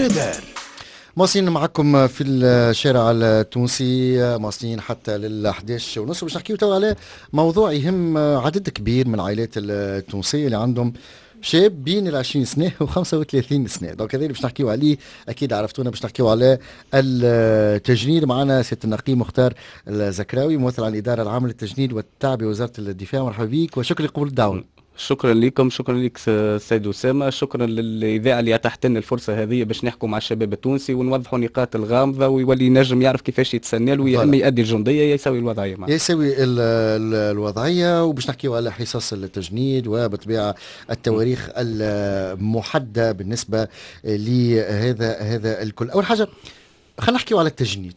الرادار. مواصلين معكم في الشارع التونسي، مواصلين حتى لل11:30 باش نحكيو توا على موضوع يهم عدد كبير من العائلات التونسية اللي عندهم شاب بين 20 سنة و35 سنة. دونك هذا اللي باش نحكيو عليه. أكيد عرفتونا باش نحكيو على التجنيد. معنا سيادة النقيب مختار الزكراوي، ممثل عن الإدارة العامة للتجنيد والتعبئة وزارة الدفاع. مرحبا بك وشكرا لقبول الدعوة. شكرا لكم، شكرا لك سيد أسامة، شكرا للإذاعة اللي أتاحت لنا الفرصة هذه باش نحكوا مع الشباب التونسي ونوضحوا نقاط الغامضة ويولي نجم يعرف كيفاش يتسنى له، يا إما يؤدي الجندية يسوي الوضعية معه. يسوي الوضعية. وباش نحكيوا على حصص التجنيد وبطبيعة التواريخ المحددة بالنسبة لهذا الكل. أول حاجة خلينا نحكيوا على التجنيد.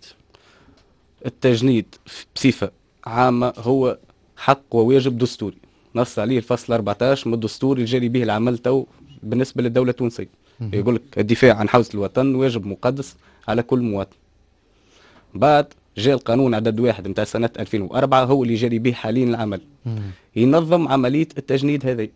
التجنيد بصفة عامة هو حق وواجب دستوري نص عليه الفصل 14 من الدستور الجاري به العمل تو بالنسبة للدولة التونسية. يقول لك الدفاع عن حوزة الوطن واجب مقدس على كل مواطن. بعد جاء القانون عدد 1 متاع سنة 2004 هو اللي جاري به حاليا العمل، ينظم عملية التجنيد هذه.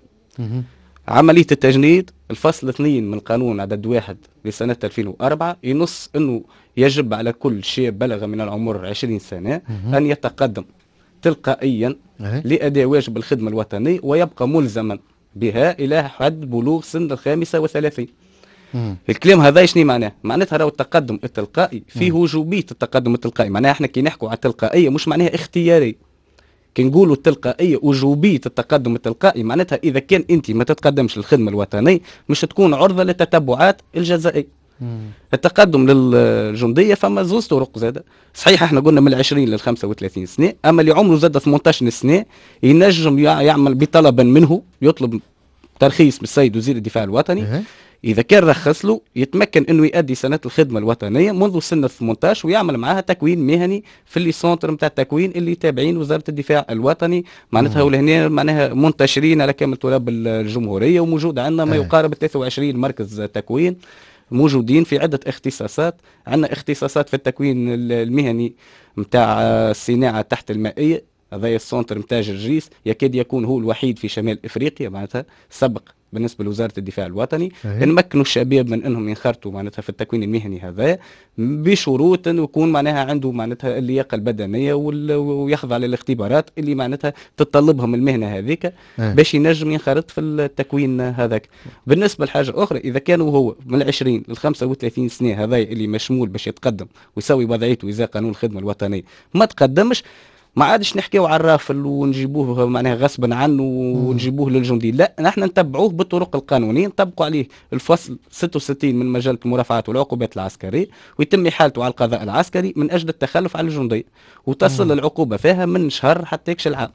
عملية التجنيد الفصل 2 من القانون عدد 1 لسنة 2004 ينص أنه يجب على كل شاب بلغ من العمر 20 سنة أن يتقدم تلقائيا لأداء واجب الخدمة الوطنية ويبقى ملزما بها إلى حد بلوغ سن 35. الكلام هذا شنو معناه؟ معناتها راهو التقدم التلقائي فيه وجوبية. التقدم التلقائي معناها احنا كي نحكوا على التلقائية مش معناها اختياري. كي نقولوا التلقائية وجوبية التقدم التلقائي معناتها إذا كان أنت ما تتقدمش للخدمة الوطنية مش تكون عرضة للتتبعات الجزائية. التقدم للجندية فما زوز طرق زادة. صحيح احنا قلنا من 20 لل 35 سنة، أما اللي عمره زاد 18 سنة ينجم يعمل بطلبا منه، يطلب ترخيص من السيد وزير الدفاع الوطني. إذا كان رخص له يتمكن أنه يؤدي سنة الخدمة الوطنية منذ سن 18 ويعمل معها تكوين مهني في اللي سونتر نتاع التكوين اللي تابعين وزارة الدفاع الوطني. معناتها ولهنا معناها منتشرين على كامل تراب الجمهورية، وموجود عندنا ما يقارب 23 مركز تكوين موجودين في عدة اختصاصات. عندنا اختصاصات في التكوين المهني متاع الصناعة تحت المائية، هذا السونتر متاع جرجيس يكاد يكون هو الوحيد في شمال افريقيا معناتها سبق بالنسبه لوزاره الدفاع الوطني. نمكنوا الشباب من انهم ينخرطوا معناتها في التكوين المهني هذا بشروط انه يكون معناها عنده معناتها اللياقه البدنيه ويخضع للاختبارات اللي معناتها تتطلبهم المهنه هذيك باش ينجم ينخرط في التكوين هذاك. بالنسبه لحاجه اخرى، اذا كانوا هو من 20 ل 35 سنه هذا اللي مشمول باش يتقدم ويسوي وضعيته اذا قانون الخدمه الوطنيه ما تقدمش، ما عادش نحكيو على الرافل ونجيبوه معناها غصبا عنه ونجيبوه للجندي، لا نحن نتبعوه بالطرق القانونيه، نطبقوا عليه الفصل 66 من مجله المرافعات والعقوبات العسكريه، ويتم احالته على القضاء العسكري من اجل التخلف عن الجنديه، وتصل العقوبه فيها من شهر حتى يكشف العام.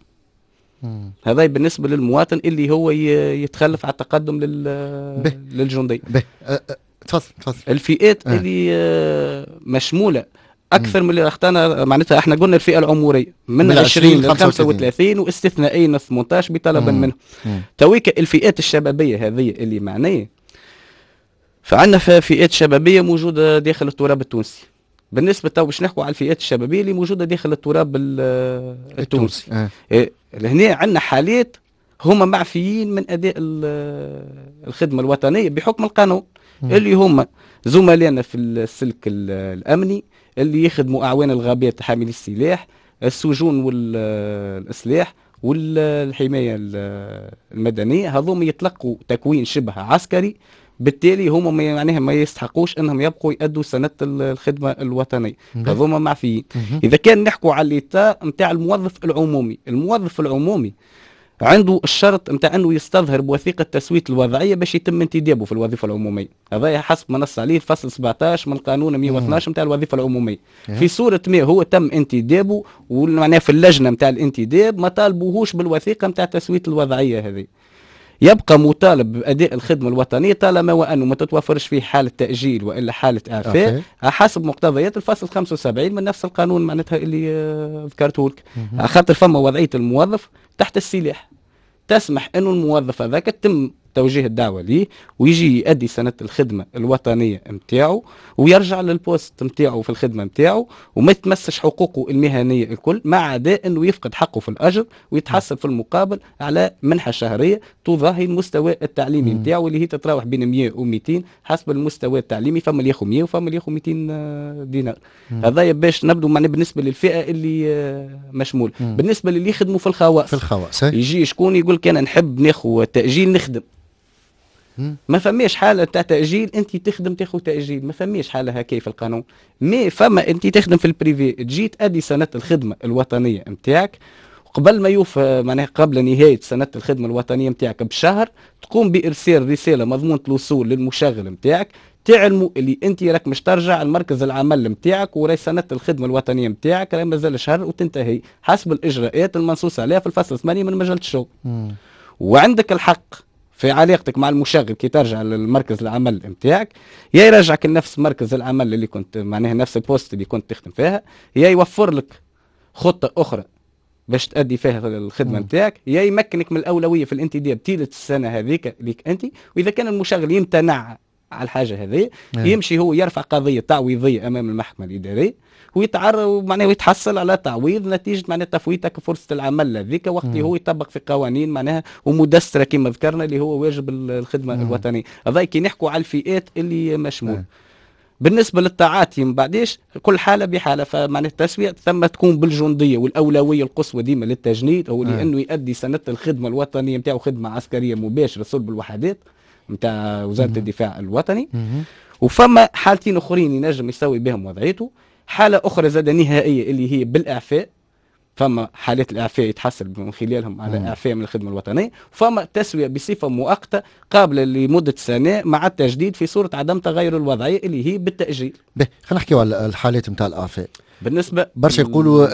هذا بالنسبه للمواطن اللي هو يتخلف على التقدم للجنديه. تفضل. الفئات اللي مشموله اكثر من اللي اختارنا معناتها احنا قلنا الفئه العمريه من 20 ل 35 واستثنائيا 18 بطلبا منه. تويك الفئات الشبابيه هذه اللي معنيه، فعندنا فئات شبابيه موجوده داخل التراب التونسي. بالنسبه تو باش نحكوا على الفئات الشبابيه اللي موجوده داخل التراب التونسي. هنا عندنا حالات هما معفيين من اداء الخدمه الوطنيه بحكم القانون، اللي هما زملائنا في السلك الامني اللي يخدموا اعوان الغابات حاملي السلاح، السجون والاسلاح والحمايه المدنيه، هذوم يتلقوا تكوين شبه عسكري، بالتالي هم معناها ما يستحقوش انهم يبقوا يأدوا سنه الخدمه الوطنيه، هذوم معفيين. اذا كان نحكوا على الاطار نتاع الموظف العمومي عنده الشرط نتاع انه يستظهر بوثيقه تسويه الوضعيه باش يتم انتدابه في الوظيفه العموميه. هذا حسب ما نص عليه الفصل 17 من القانون 112 نتاع الوظيفه العموميه. في صوره ما هو تم انتدابه ومعناه في اللجنه نتاع الانتداب ما طالبوهوش بالوثيقه نتاع تسويه الوضعيه هذه، يبقى مطالب باداء الخدمه الوطنيه طالما وانه ما تتوفرش فيه حاله تاجيل والا حاله اعفاء حسب مقتضيات الفصل 75 من نفس القانون معناتها اللي ذكرته لك. خاطر فما وضعيه الموظف تحت السلاح تسمح انه الموظف هذاك تم توجيه الدعوة ليه ويجي يؤدي سنة الخدمة الوطنية متاعه ويرجع للبوست متاعه في الخدمة متاعه وما يتمسش حقوقه المهنية الكل، ما عدا أنه يفقد حقه في الأجر ويتحصل في المقابل على منحة شهرية تضاهي المستوى التعليمي متاعه اللي هي تتراوح بين 100 و200 حسب المستوى التعليمي، فما اللي ياخذ 100 وفما اللي ياخذ 200 دينار. هذا باش نبدو معناه بالنسبة للفئة اللي مشمول. بالنسبة للي يخدموا في الخواص يجي شكون يقول كان نحب ناخذ تأجيل نخدم، ما فماش حالة تاع تأجيل انت تخدم تاخذ تأجيل، ما فماش حالة هكايا في القانون. مي فما انت تخدم في البريفي تجي تأدي سنة الخدمة الوطنية نتاعك قبل ما يوفى معناها قبل نهاية سنة الخدمة الوطنية نتاعك بشهر تقوم بإرسال رسالة مضمونة الوصول للمشغل نتاعك تعلموا اللي انت راك مش ترجع لمركز العمل نتاعك وراي سنة الخدمة الوطنية نتاعك راهي مازال شهر وتنتهي حسب الإجراءات المنصوص عليها في الفصل 8 من مجلة الشغل. وعندك الحق في علاقتك مع المشغل كي ترجع للمركز العمل نتاعك يا يرجعك لنفس مركز العمل اللي كنت معناها نفس البوست اللي كنت تخدم فيها، يا يوفر لك خطة أخرى باش تأدي فيها الخدمة نتاعك، يا يمكنك من الأولوية في الانتداب طيلة السنة هذيك ليك أنت. وإذا كان المشغل يمتنع على الحاجة هذه يمشي هو يرفع قضية تعويضية أمام المحكمة الإدارية ويتعرض معناه ويتحصل على تعويض نتيجة معناه تفويتك فرصة العمل هذيك وقت اللي هو يطبق في قوانين معناها ومدسترة كما ذكرنا اللي هو واجب الخدمة الوطنية. هذا كي نحكوا على الفئات اللي مشمول. بالنسبة للتعاطي من بعديش كل حالة بحالة، فمعنى التسوية ثم تكون بالجندية والأولوية القصوى ديما للتجنيد هو لأنه يؤدي سنة الخدمة الوطنية نتاعو خدمة عسكرية مباشرة صلب الوحدات نتاع وزارة الدفاع الوطني. وفما حالتين أخرين ينجم يسوي بهم وضعيته، حالة أخرى زاد نهائية اللي هي بالإعفاء، فما حالات الإعفاء يتحصل من خلالهم على إعفاء من الخدمة الوطنية، فما تسوية بصفة مؤقتة قابلة لمدة سنة مع التجديد في صورة عدم تغير الوضعية اللي هي بالتأجيل. خلينا نحكيو على الحالات نتاع الإعفاء. بالنسبة برشا يقولوا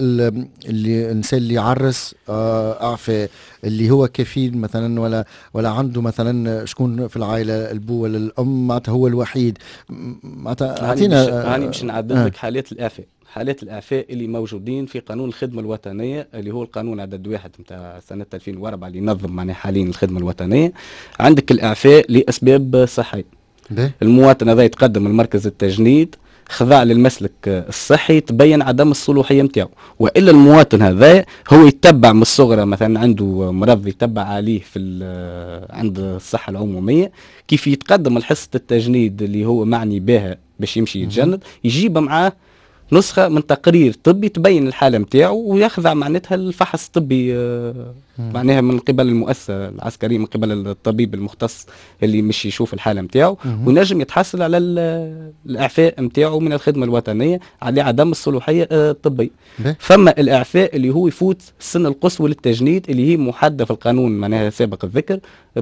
اللي الانسان اللي يعرس اعفاء اللي هو كفيل مثلا ولا عنده مثلا شكون في العائله البو ولا الام معناتها هو الوحيد معناتها اعطينا هاني باش نعدد لك حالات الاعفاء. حالات الاعفاء اللي موجودين في قانون الخدمه الوطنيه اللي هو القانون عدد 1 نتاع سنه 2004 اللي ينظم معناها حاليا الخدمه الوطنيه. عندك الاعفاء لاسباب صحيه. المواطن هذا يتقدم المركز التجنيد خضاع للمسلك الصحي تبين عدم الصلوحيه نتاعو، والا المواطن هذا هو يتبع من الصغرى مثلا عنده مرض يتبع عليه في عند الصحه العموميه، كيف يتقدم لحصه التجنيد اللي هو معني بها باش يمشي يتجند يجيب معاه نسخة من تقرير طبي تبين الحالة نتاعو ويخضع معناتها الفحص الطبي معناها من قبل المؤسسة العسكرية من قبل الطبيب المختص اللي مش يشوف الحالة نتاعو ونجم يتحصل على الإعفاء نتاعو من الخدمة الوطنية على عدم الصلوحية الطبية. فما الإعفاء اللي هو يفوت السن القصوى للتجنيد اللي هي محددة في القانون معناها سابق الذكر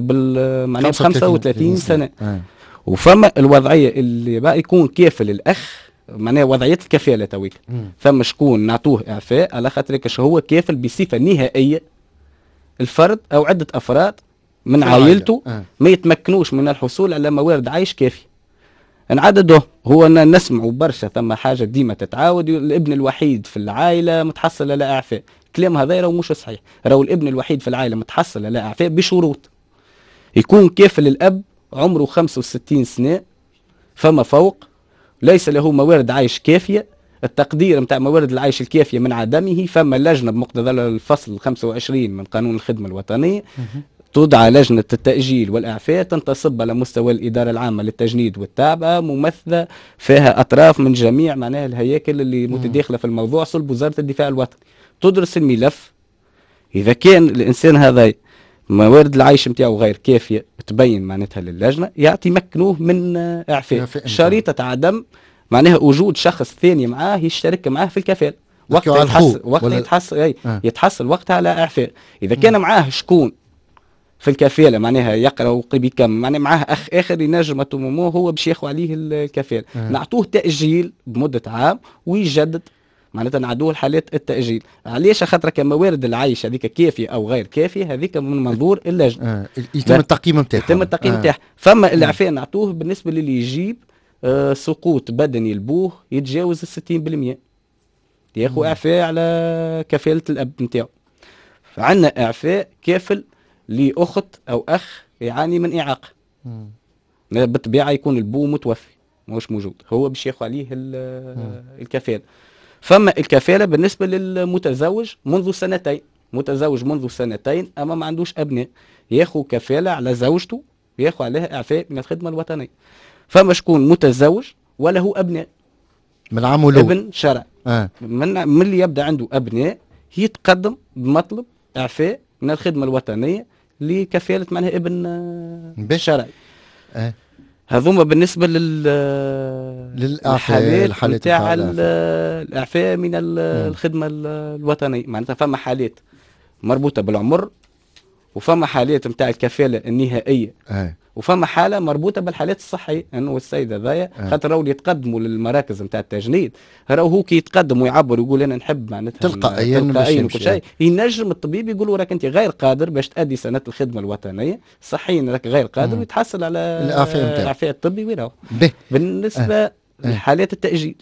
معناها 35 سنة. وفما الوضعية اللي بقى يكون كافل الأخ معناها وضعية الكفالة تويك، فما شكون نعطوه إعفاء على خاطرك هو كافل بصفة نهائية الفرد أو عدة أفراد من عائلته ما يتمكنوش من الحصول على موارد عيش كافية. نعدده هو أن نسمع برشا ثم حاجة ديما تتعاود الابن الوحيد في العائلة متحصل على إعفاء. كلام هذا راهو مش صحيح، راهو الابن الوحيد في العائلة متحصل على إعفاء بشروط يكون كافل الأب عمره 65 سنة فما فوق، ليس له موارد عيش كافية، التقدير متاع موارد العيش الكافية من عدمه، فما لجنة بمقتضى الفصل 25 من قانون الخدمة الوطنية تدعى لجنة التأجيل والإعفاء تنتصب على مستوى الإدارة العامة للتجنيد والتعبئة ممثلة فيها أطراف من جميع معناها الهياكل اللي متداخلة في الموضوع صلب وزارة الدفاع الوطني، تدرس الملف. إذا كان الإنسان هذا موارد العيش نتاعو غير كافيه تبين معناتها للجنه يعطي مكنوه من اعفاء شريطه عدم معناها وجود شخص ثاني معاه يشترك معاه في الكفاله يتحصل وقتها على اعفاء. اذا كان معاه شكون في الكفاله معناها يقرا وقريب كم معناها معاه اخ اخر ينجم تمومو هو باش ياخذ عليه الكفاله نعطوه تاجيل بمده عام ويجدد معناتها نعدوه الحالات التأجيل. علاش؟ خاطر كموارد العيش هذيك كافية أو غير كافية هذيك من منظور اللجنة يتم التقييم نتاعها. يتم التقييم نتاعها. فما الإعفاء نعطوه بالنسبة للي يجيب سقوط بدني لبوه يتجاوز 60% ياخذ إعفاء على كفالة الأب نتاعو. فعندنا إعفاء كافل لأخت أو أخ يعاني من إعاقة، بالطبيعة يكون البو متوفي مش موجود، هو باش ياخذ عليه الكفالة. فما الكفالة بالنسبة للمتزوج منذ سنتين، متزوج منذ سنتين أما ما عندوش أبناء، ياخذ كفالة على زوجته، ياخذ عليها إعفاء من الخدمة الوطنية. فما شكون متزوج وله أبناء من عام ولو ابن شرع، من اللي يبدأ عنده أبناء يتقدم بمطلب إعفاء من الخدمة الوطنية لكفالة معناها ابن شرعي. هذوما بالنسبة للحالات نتاع الإعفاء من الخدمة الوطنية. معناتها فما حالات مربوطة بالعمر، وفما حالات نتاع الكفالة النهائية، وفما حالة مربوطة بالحالات الصحية، انه السيد هذايا خاطر راهو يتقدموا للمراكز نتاع التجنيد، راهو هو كي يتقدم ويعبر ويقول انا نحب معناتها تلقائيا وكل شيء، ينجم الطبيب يقول له راك انت غير قادر باش تأدي سنة الخدمة الوطنية، صحيا راك غير قادر، ويتحصل على الإعفاء الطبي ويراو. بالنسبة لحالات التأجيل،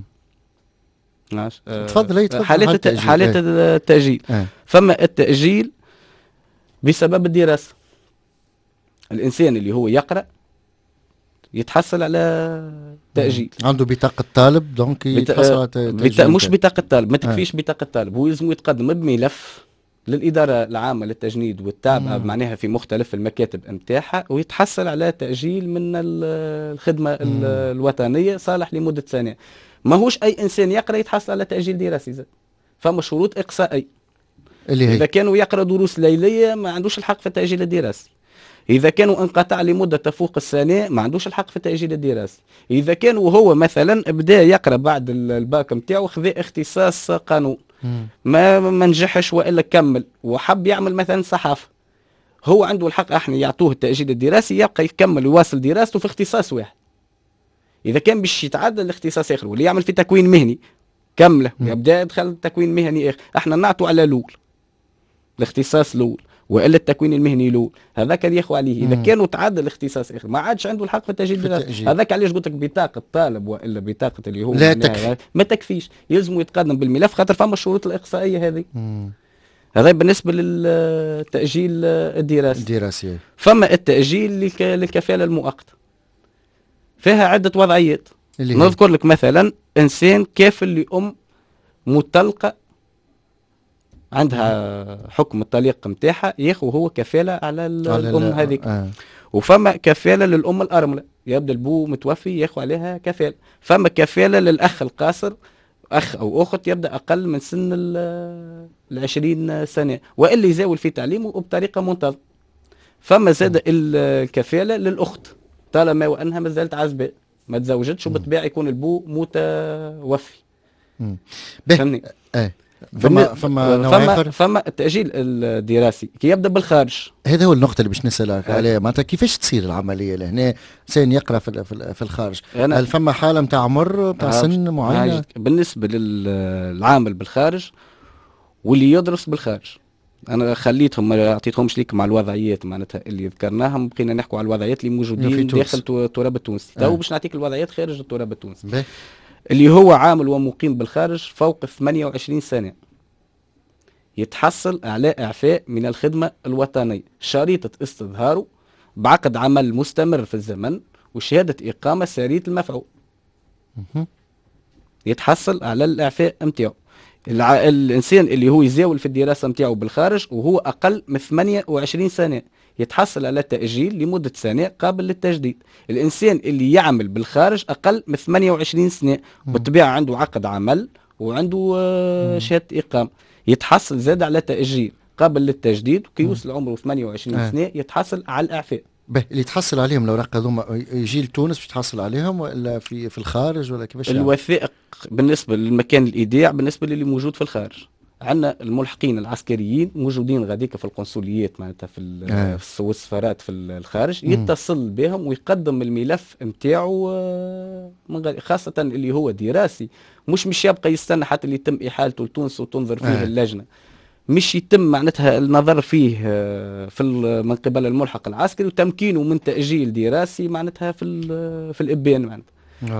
تفضل حالات التأجيل، فما التأجيل بسبب الدراسة. الإنسان اللي هو يقرأ يتحصل على تأجيل، عنده بطاقة طالب دونك يتحصل على تأجيل. مش بطاقة طالب، ما تكفيش بطاقة طالب، هو يلزم يتقدم بملف للإدارة العامة للتجنيد والتابعة معناها في مختلف المكاتب نتاعها، ويتحصل على تأجيل من الخدمة الوطنية صالح لمدة سنة. ماهوش أي إنسان يقرأ يتحصل على تأجيل دراسي، فما شروط إقصائية. إذا كانوا يقرأ دروس ليلية ما عندوش الحق في التأجيل الدراسي، إذا كانوا انقطع لمدة تفوق السنة ما عندوش الحق في التأجيل الدراسي، إذا كان وهو مثلا بدأ يقرأ بعد الباك نتاعو خذ اختصاص قانون ما نجحش وإلا كمل وحب يعمل مثلا صحافة، هو عنده الحق احنا يعطوه التأجيل الدراسي يبقى يكمل ويواصل دراسته في اختصاص واحد. إذا كان باش يتعدى الاختصاص آخر واللي يعمل في تكوين مهني كمله يبدأ يدخل تكوين مهني آخر، احنا نعطوا على الأول الاختصاص الأول وإلا التكوين المهني له، هذاك اللي ياخذ عليه. إذا كانوا تعدى الاختصاص آخر ما عادش عنده الحق في التأجيل الدراسي، هذاك علاش قلت لك بطاقة طالب وإلا بطاقة اللي هو لا تكفي، ما تكفيش، يلزم يتقدم بالملف خاطر فما الشروط الإقصائية هذه. هذا بالنسبة للتأجيل الدراسي. فما التأجيل للكفالة المؤقتة، فيها عدة وضعيات. نذكر لك مثلا إنسان كافل لأم مطلقة عندها حكم الطليق نتاعها، ياخذ هو كفالة على الأم هذيك. وفما كفالة للأم الأرملة، يبدأ البو متوفي ياخذ عليها كفالة. فما كفالة للأخ القاصر، أخ أو أخت يبدأ أقل من سن 20 سنة وإلا يزاول في تعليمه بطريقة منتظمة. فما زاد الكفالة للأخت طالما وأنها ما زالت عزباء ما تزوجتش، وبالطبيعة يكون البو متوفي. فهمني؟ فما التأجيل الدراسي كي يبدأ بالخارج. هذا هو النقطة اللي باش نسألك عليها، معناتها كيفاش تصير العملية لهنا؟ إنسان يقرأ في الخارج، هل فما حالة نتاع عمر نتاع سن معين؟ بالنسبة للعامل بالخارج واللي يدرس بالخارج، أنا خليتهم ما أعطيتهمش ليك مع الوضعيات معناتها اللي ذكرناهم، بقينا نحكوا على الوضعيات اللي موجودين داخل التراب التونسي. تو باش نعطيك الوضعيات خارج التراب التونسي. اللي هو عامل ومقيم بالخارج فوق 28 سنة يتحصل على إعفاء من الخدمة الوطنية، شريطة استظهاره بعقد عمل مستمر في الزمن وشهادة إقامة سارية المفعول، يتحصل على الإعفاء متاعه. الإنسان اللي هو يزاول في الدراسة متاعه بالخارج وهو أقل من 28 سنة يتحصل على تأجيل لمدة سنة قابل للتجديد. الإنسان اللي يعمل بالخارج أقل من 28 سنة بالطبيعة عنده عقد عمل وعنده شهادة إقامة يتحصل زاد على تأجيل قابل للتجديد، وكي يوصل عمره 28 سنة يتحصل على الإعفاء. اللي يتحصل عليهم الأوراق هذوما يجي لتونس باش يتحصل عليهم ولا في الخارج ولا كيفاش؟ الوثائق بالنسبة للمكان الإيداع بالنسبة للي موجود في الخارج، عندنا الملحقين العسكريين موجودين غاديك في القنصليات معناتها في السفارات في الخارج، يتصل بهم ويقدم الملف نتاعو خاصة اللي هو دراسي، مش يبقى يستنى حتى اللي يتم إحالته لتونس وتنظر فيه اللجنة، مش يتم معناتها النظر فيه من قبل الملحق العسكري وتمكينه من تأجيل دراسي معناتها في الإبان معناتها.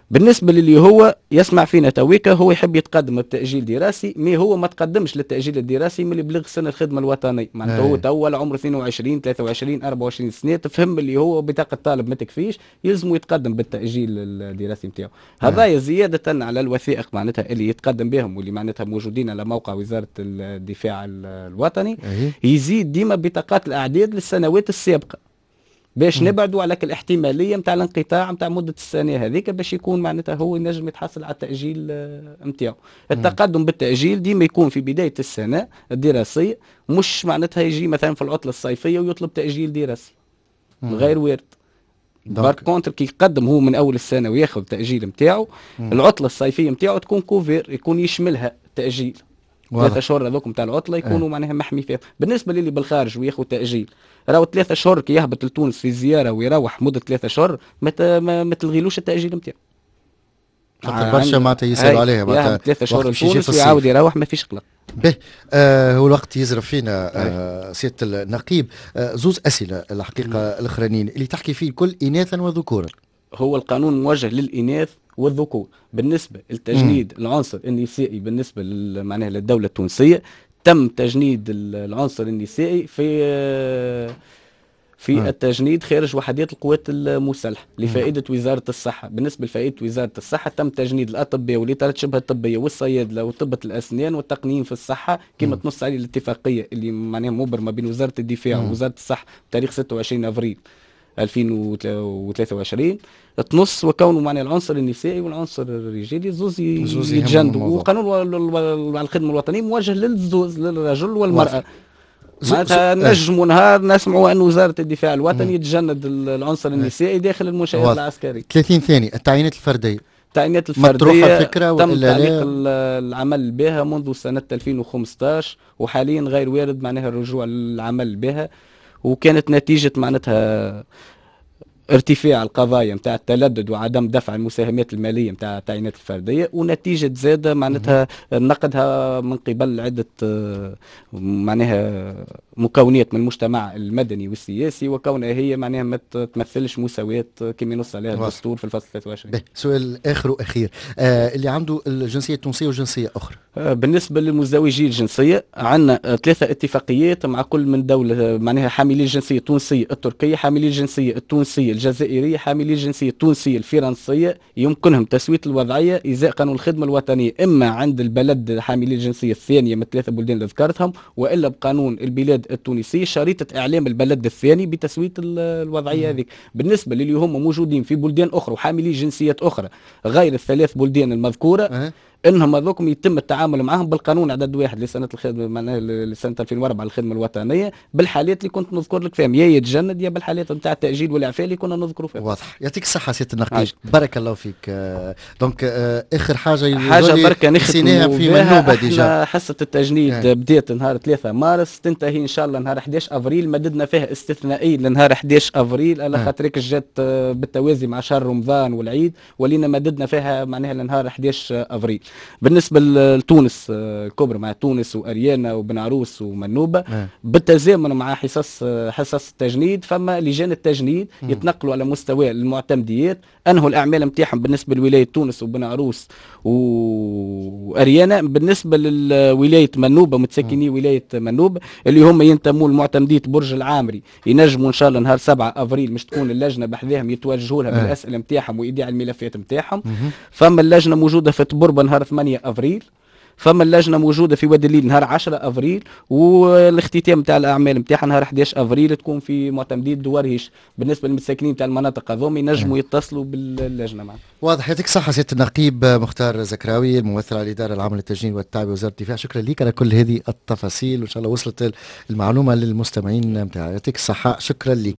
بالنسبه للي هو يسمع فينا تويكا، هو يحب يتقدم بتاجيل دراسي، مي هو ما تقدمش للتاجيل الدراسي من اللي بلغ سن الخدمه الوطنيه، معناتها هو تو عمره 22 23 24 سنه، تفهم اللي هو بطاقه طالب ما تكفيش، يلزموا يتقدم بالتاجيل الدراسي نتاعو. هذا زياده على الوثائق معناتها اللي يتقدم بهم واللي معناتها موجودين على موقع وزاره الدفاع الوطني. يزيد ديما بطاقات الاعداد للسنوات السابقه باش نبعدوا على الاحتماليه نتاع الانقطاع نتاع مده السنه هذيك، باش يكون معناتها هو ينجم يتحصل على التاجيل نتاعو. التقدم بالتاجيل ديما يكون في بدايه السنه الدراسيه، مش معناتها يجي مثلا في العطله الصيفيه ويطلب تاجيل دراسي، غير وارد. بار كونتر كي يقدم هو من اول السنه وياخذ تاجيل نتاعو، العطله الصيفيه نتاعو تكون كوفير، يكون يشملها تاجيل. 3 شهور هذوك نتاع العطله يكونوا معناها محمي فيها. بالنسبه للي بالخارج وياخذ تاجيل، راهو 3 شهور كي يهبط لتونس في زياره ويروح مده 3 شهور ما تلغيلوش التاجيل نتاعو. برشا معناتها يسالوا عليها معناتها 3 شهور لتونس ويعاود يروح ما فيش قلق. به هو الوقت يزرف فينا سياده النقيب. زوز اسئله الحقيقه الاخرانيين اللي تحكي فيه الكل اناثا وذكورا. هو القانون موجه للإناث والذكور. بالنسبة للتجنيد العنصر النسائي بالنسبة معناها للدولة التونسية، تم تجنيد العنصر النسائي في التجنيد خارج وحدات القوات المسلحة لفائدة وزارة الصحة. بالنسبة لفائدة وزارة الصحة تم تجنيد الأطباء والإطارات شبه الطبية والصيادلة وطبة الأسنان والتقنيين في الصحة كما تنص عليه الاتفاقية اللي معناها مبرمة بين وزارة الدفاع ووزارة الصحة بتاريخ 26 أفريل 2023. تنص وكونه معنى العنصر النسائي والعنصر الرجالي زوز يتجندوا. وقانون الخدمه الوطنيه موجه للزوز للرجل والمراه. معناتها نجم ونهار نسمعوا ان وزاره الدفاع الوطني يتجند العنصر النسائي داخل المنشآت العسكريه. 30 ثانيه. التعيينات الفرديه. التعيينات الفرديه فكرة تم تعليق العمل بها منذ سنه 2015 وحاليا غير وارد معناها الرجوع للعمل بها، وكانت نتيجة معناتها ارتفاع القضايا نتاع التلدد وعدم دفع المساهمات الماليه نتاع التعيينات الفرديه، ونتيجه زاده معناتها نقدها من قبل عده معناها مكونات من المجتمع المدني والسياسي، وكونها هي معناها ما تمثلش مساواه كما ينص عليها الدستور في الفصل 23. سؤال اخر واخير، اللي عنده الجنسيه التونسيه وجنسيه اخرى. بالنسبه للمزدوجي الجنسيه عندنا 3 اتفاقيات مع كل من دوله، معناها حاملي الجنسيه التونسيه التركيه، حاملي الجنسيه التونسيه الجزائريه، حاملي الجنسيه التونسيه الفرنسيه، يمكنهم تسويه الوضعيه ازاء قانون الخدمه الوطنيه، اما عند البلد حاملي الجنسيه الثانيه من 3 بلدان اللي ذكرتهم، والا بقانون البلاد التونسيه شريطه اعلام البلد الثاني بتسويه الوضعيه هذيك. بالنسبه للي هم موجودين في بلدان اخرى وحاملي جنسيات اخرى غير ال3 بلدان المذكوره، انهم هذوكم يتم التعامل معهم بالقانون عدد 1 لسنه الخدمه معناها لسنه 2004 الخدمه الوطنيه، بالحالات اللي كنت نذكر لك فيهم، يا يتجند يا بالحالات نتاع التاجيل والاعفاء اللي كنا نذكروا فيهم. واضح. يعطيك الصحه سياده النقيب، بارك الله فيك. دونك اخر حاجه بركه نختموا في منوبه ديجا. حصه التجنيد بدات نهار 3 مارس تنتهي ان شاء الله نهار 11 افريل، مددنا فيها استثنائي لنهار 11 افريل على خاطرك جات بالتوازي مع شهر رمضان والعيد، ولينا مددنا فيها معناها لنهار 11 افريل. بالنسبه لتونس الكبرى مع تونس واريانا وبن عروس ومنوبه بالتزامن مع حصص التجنيد، فما لجان التجنيد يتنقلوا على مستوى المعتمديات، انهوا الاعمال نتاعهم بالنسبه لولايه تونس وبن عروس واريانا. بالنسبه لولايه منوبه متسكني ولايه منوبه اللي هم ينتموا لمعتمديه برج العامري، ينجموا ان شاء الله نهار 7 افريل مش تكون اللجنه بحذاهم يتوجهوا لها بالاسئله نتاعهم وايداع الملفات نتاعهم. فما اللجنه موجوده في تبربه نهار 8 افريل، فما اللجنه موجوده في وادي الليل نهار 10 افريل، والاختتام تاع الاعمال نتاعها نهار 11 افريل تكون في معتمديه دوارهيش. بالنسبه للمساكنين تاع المناطق هذوما ينجموا يتصلوا باللجنه معنا. واضح. يعطيك الصحه سياده النقيب مختار زكراوي الممثل على الاداره العامه للتجنيد والتعبئه وزاره الدفاع، شكرا لك على كل هذه التفاصيل، وان شاء الله وصلت المعلومه للمستمعين نتاعنا. يعطيك الصحه، شكرا لك.